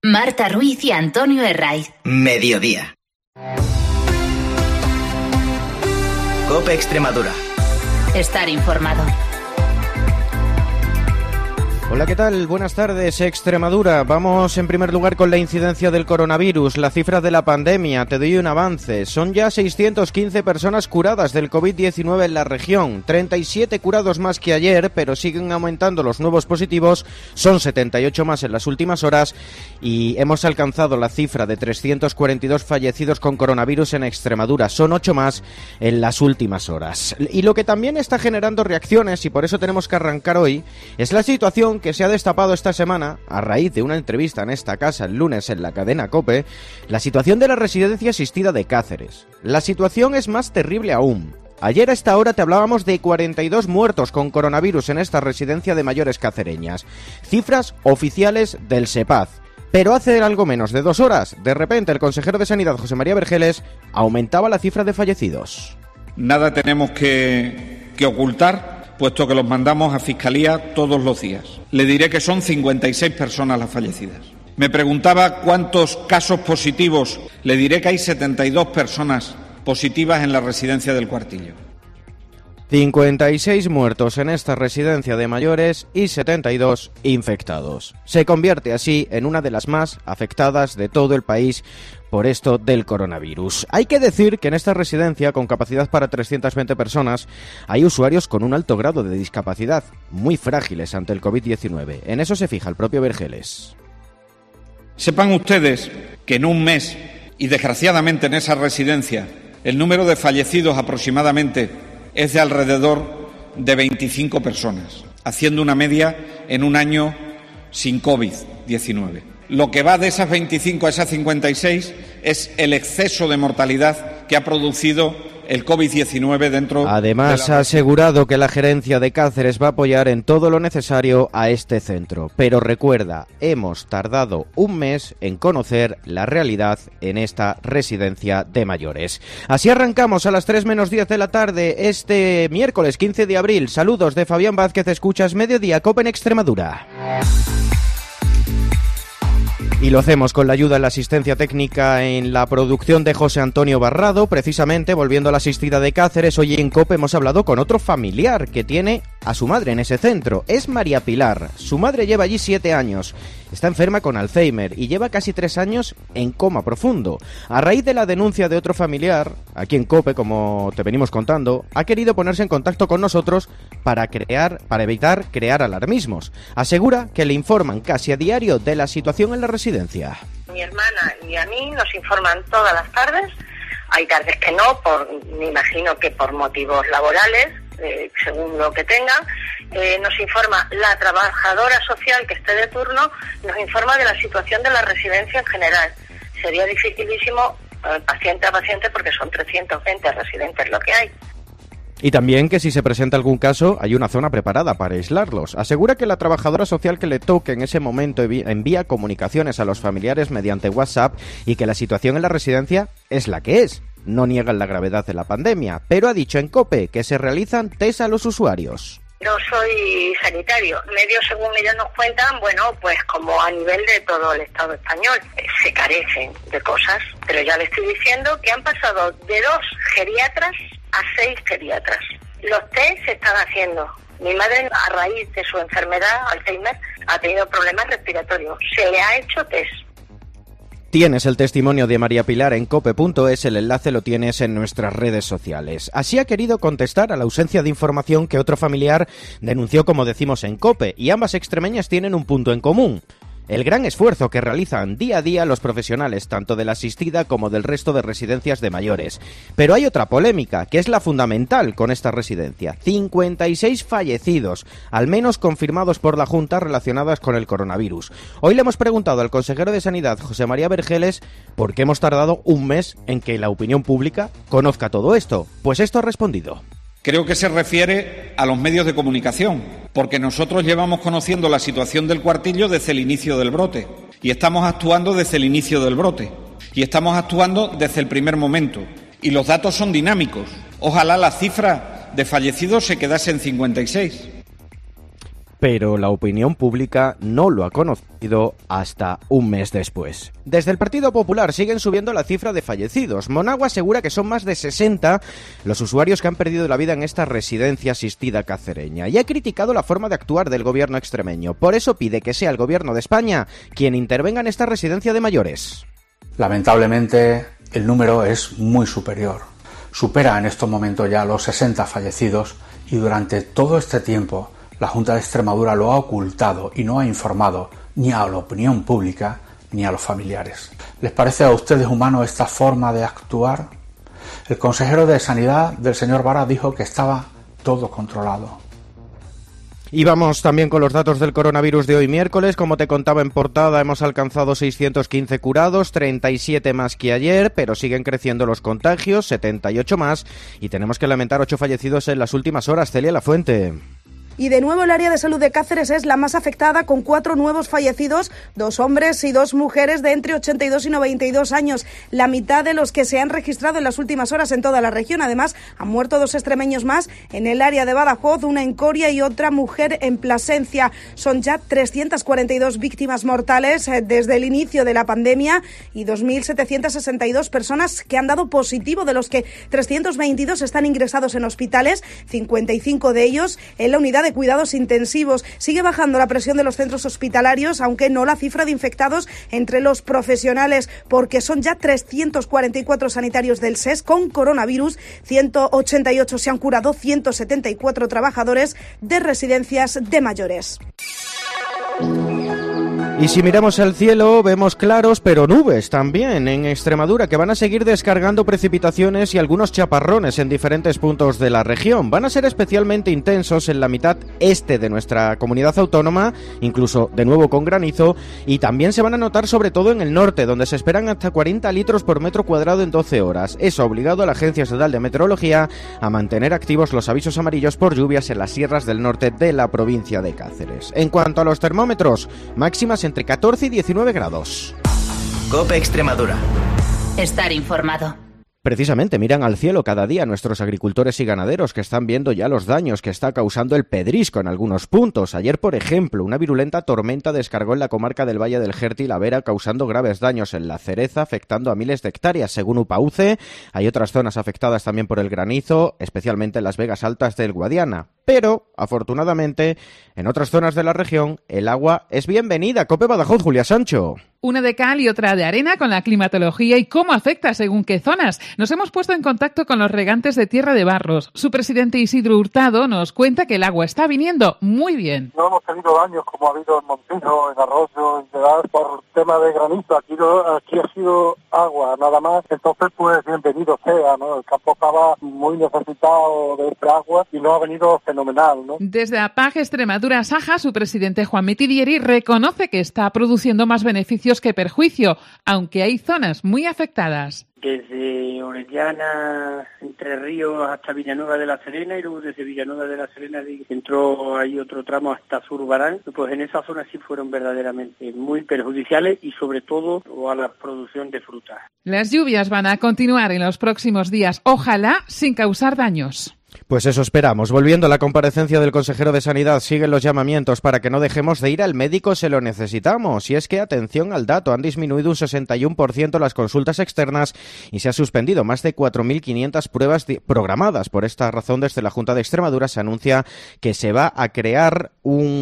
Marta Ruiz y Antonio Herraiz. Mediodía. COPE Extremadura. Estar informado. Hola, ¿qué tal? Buenas tardes, Extremadura. Vamos en primer lugar con la incidencia del coronavirus, la cifra de la pandemia. Te doy un avance. Son ya 615 personas curadas del COVID-19 en la región. 37 curados más que ayer, pero siguen aumentando los nuevos positivos. Son 78 más en las últimas horas y hemos alcanzado la cifra de 342 fallecidos con coronavirus en Extremadura. Son 8 más en las últimas horas. Y lo que también está generando reacciones, y por eso tenemos que arrancar hoy, es la situación que se ha destapado esta semana, a raíz de una entrevista en esta casa el lunes en la cadena COPE, la situación de la residencia asistida de Cáceres. La situación es más terrible aún. Ayer a esta hora te hablábamos de 42 muertos con coronavirus en esta residencia de mayores cacereñas. Cifras oficiales del SEPAZ. Pero hace algo menos de 2 horas, de repente el consejero de Sanidad, José María Vergeles, aumentaba la cifra de fallecidos. Nada tenemos que ocultar, puesto que los mandamos a Fiscalía todos los días. Le diré que son 56 personas las fallecidas. Me preguntaba cuántos casos positivos. Le diré que hay 72 personas positivas en la residencia del Cuartillo. 56 muertos en esta residencia de mayores y 72 infectados. Se convierte así en una de las más afectadas de todo el país por esto del coronavirus. Hay que decir que en esta residencia, con capacidad para 320 personas, hay usuarios con un alto grado de discapacidad, muy frágiles ante el COVID-19. En eso se fija el propio Vergeles. Sepan ustedes que en un mes, y desgraciadamente en esa residencia, el número de fallecidos aproximadamente es de alrededor de 25 personas, haciendo una media en un año sin COVID-19. Lo que va de esas 25 a esas 56 es el exceso de mortalidad que ha producido el COVID-19 dentro. Además, ha asegurado que la gerencia de Cáceres va a apoyar en todo lo necesario a este centro. Pero recuerda, hemos tardado un mes en conocer la realidad en esta residencia de mayores. Así arrancamos a las 3 menos 10 de la tarde este miércoles 15 de abril. Saludos de Fabián Vázquez, escuchas Mediodía COPE en Extremadura. Y lo hacemos con la ayuda en la asistencia técnica en la producción de José Antonio Barrado. Precisamente, volviendo a la asistida de Cáceres, hoy en COPE hemos hablado con otro familiar que tiene a su madre en ese centro. Es María Pilar. Su madre lleva allí 7 años. Está enferma con Alzheimer y lleva casi 3 años en coma profundo. A raíz de la denuncia de otro familiar, aquí en COPE, como te venimos contando, ha querido ponerse en contacto con nosotros para evitar crear alarmismos. Asegura que le informan casi a diario de la situación en la residencia. Mi hermana y a mí nos informan todas las tardes. Hay tardes que no, me imagino que por motivos laborales, según lo que tengan. Nos informa la trabajadora social que esté de turno, nos informa de la situación de la residencia en general. Sería dificilísimo paciente a paciente porque son 320 residentes lo que hay. Y también que si se presenta algún caso, hay una zona preparada para aislarlos. Asegura que la trabajadora social que le toque en ese momento envía comunicaciones a los familiares mediante WhatsApp y que la situación en la residencia es la que es. No niegan la gravedad de la pandemia, pero ha dicho en COPE que se realizan test a los usuarios. No soy sanitario. Medios, según ellos nos cuentan, bueno, pues como a nivel de todo el Estado español, se carecen de cosas. Pero ya le estoy diciendo que han pasado de 2 geriatras a 6 geriatras. Los test se están haciendo. Mi madre, a raíz de su enfermedad, Alzheimer, ha tenido problemas respiratorios. Se le ha hecho test. Tienes el testimonio de María Pilar en cope.es, el enlace lo tienes en nuestras redes sociales. Así ha querido contestar a la ausencia de información que otro familiar denunció, como decimos, en COPE, y ambas extremeñas tienen un punto en común: el gran esfuerzo que realizan día a día los profesionales, tanto de la asistida como del resto de residencias de mayores. Pero hay otra polémica, que es la fundamental con esta residencia. 56 fallecidos, al menos confirmados por la Junta, relacionadas con el coronavirus. Hoy le hemos preguntado al consejero de Sanidad, José María Vergeles, por qué hemos tardado un mes en que la opinión pública conozca todo esto. Pues esto ha respondido. Creo que se refiere a los medios de comunicación, porque nosotros llevamos conociendo la situación del Cuartillo desde el inicio del brote y estamos actuando desde el inicio del brote y estamos actuando desde el primer momento. Y los datos son dinámicos. Ojalá la cifra de fallecidos se quedase en 56. pero la opinión pública no lo ha conocido hasta un mes después. Desde el Partido Popular siguen subiendo la cifra de fallecidos. Monagua asegura que son más de 60 los usuarios que han perdido la vida en esta residencia asistida cacereña y ha criticado la forma de actuar del gobierno extremeño. Por eso pide que sea el gobierno de España quien intervenga en esta residencia de mayores. Lamentablemente, el número es muy superior. Supera en estos momentos ya los 60 fallecidos y durante todo este tiempo la Junta de Extremadura lo ha ocultado y no ha informado ni a la opinión pública ni a los familiares. ¿Les parece a ustedes humano esta forma de actuar? El consejero de Sanidad del señor Vara dijo que estaba todo controlado. Y vamos también con los datos del coronavirus de hoy miércoles. Como te contaba en portada, hemos alcanzado 615 curados, 37 más que ayer, pero siguen creciendo los contagios, 78 más, y tenemos que lamentar 8 fallecidos en las últimas horas. Celia Lafuente. Y de nuevo el área de salud de Cáceres es la más afectada, con 4 nuevos fallecidos, 2 hombres y 2 mujeres de entre 82 y 92 años, la mitad de los que se han registrado en las últimas horas en toda la región. Además, han muerto 2 extremeños más en el área de Badajoz, una en Coria y otra mujer en Plasencia. Son ya 342 víctimas mortales desde el inicio de la pandemia y 2.762 personas que han dado positivo, de los que 322 están ingresados en hospitales, 55 de ellos en la unidad de cuidados intensivos. Sigue bajando la presión de los centros hospitalarios, aunque no la cifra de infectados entre los profesionales, porque son ya 344 sanitarios del SES con coronavirus, 188 se han curado, 174 trabajadores de residencias de mayores. Y si miramos al cielo, vemos claros, pero nubes también en Extremadura, que van a seguir descargando precipitaciones y algunos chaparrones en diferentes puntos de la región. Van a ser especialmente intensos en la mitad este de nuestra comunidad autónoma, incluso de nuevo con granizo, y también se van a notar sobre todo en el norte, donde se esperan hasta 40 litros por metro cuadrado en 12 horas. Eso ha obligado a la Agencia Estatal de Meteorología a mantener activos los avisos amarillos por lluvias en las sierras del norte de la provincia de Cáceres. En cuanto a los termómetros, máximas entre 14 y 19 grados. COPE Extremadura. Estar informado. Precisamente miran al cielo cada día nuestros agricultores y ganaderos, que están viendo ya los daños que está causando el pedrisco en algunos puntos. Ayer, por ejemplo, una virulenta tormenta descargó en la comarca del Valle del Jerti y la Vera, causando graves daños en la cereza, afectando a miles de hectáreas. Según UPAUCE, hay otras zonas afectadas también por el granizo, especialmente en las Vegas Altas del Guadiana. Pero, afortunadamente, en otras zonas de la región, el agua es bienvenida. COPE Badajoz, Julia Sancho. Una de cal y otra de arena con la climatología y cómo afecta según qué zonas. Nos hemos puesto en contacto con los regantes de Tierra de Barros. Su presidente Isidro Hurtado nos cuenta que el agua está viniendo muy bien. No hemos tenido daños como ha habido en Montino, en Arroyo, en Pedal, por tema de granizo. Aquí ha sido agua, nada más. Entonces, pues bienvenido sea, ¿no? El campo estaba muy necesitado de esta agua y no ha venido fenomenal, ¿no? Desde APAG Extremadura Saja, su presidente Juan Metidieri reconoce que está produciendo más beneficios que perjuicio, aunque hay zonas muy afectadas. Desde Orellana, Entre Ríos hasta Villanueva de la Serena, y luego desde Villanueva de la Serena entró ahí otro tramo hasta Zurbarán. Pues en esa zona sí fueron verdaderamente muy perjudiciales y sobre todo a la producción de frutas. Las lluvias van a continuar en los próximos días, ojalá sin causar daños. Pues eso esperamos. Volviendo a la comparecencia del consejero de Sanidad, siguen los llamamientos para que no dejemos de ir al médico si lo necesitamos. Y es que, atención al dato, han disminuido un 61% las consultas externas y se ha suspendido más de 4.500 pruebas programadas. Por esta razón, desde la Junta de Extremadura se anuncia que se va a crear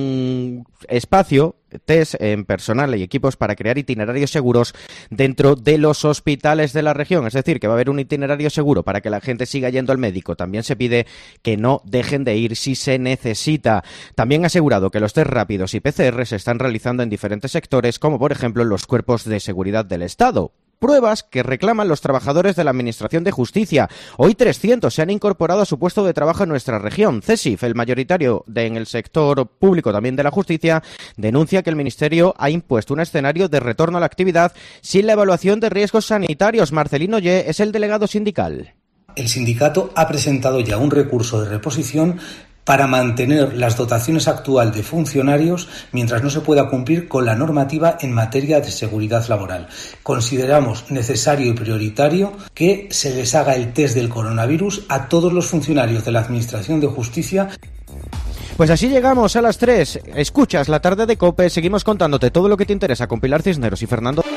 un espacio test en personal y equipos para crear itinerarios seguros dentro de los hospitales de la región. Es decir, que va a haber un itinerario seguro para que la gente siga yendo al médico. También se pide que no dejen de ir si se necesita. También ha asegurado que los test rápidos y PCR se están realizando en diferentes sectores, como por ejemplo en los cuerpos de seguridad del Estado. Pruebas que reclaman los trabajadores de la Administración de Justicia. Hoy 300 se han incorporado a su puesto de trabajo en nuestra región. CESIF, el mayoritario en el sector público también de la justicia, denuncia que el Ministerio ha impuesto un escenario de retorno a la actividad sin la evaluación de riesgos sanitarios. Marcelino Ye es el delegado sindical. El sindicato ha presentado ya un recurso de reposición para mantener las dotaciones actuales de funcionarios mientras no se pueda cumplir con la normativa en materia de seguridad laboral. Consideramos necesario y prioritario que se les haga el test del coronavirus a todos los funcionarios de la Administración de Justicia. Pues así llegamos a las 3. Escuchas la tarde de COPE, seguimos contándote todo lo que te interesa con Pilar Cisneros y Fernando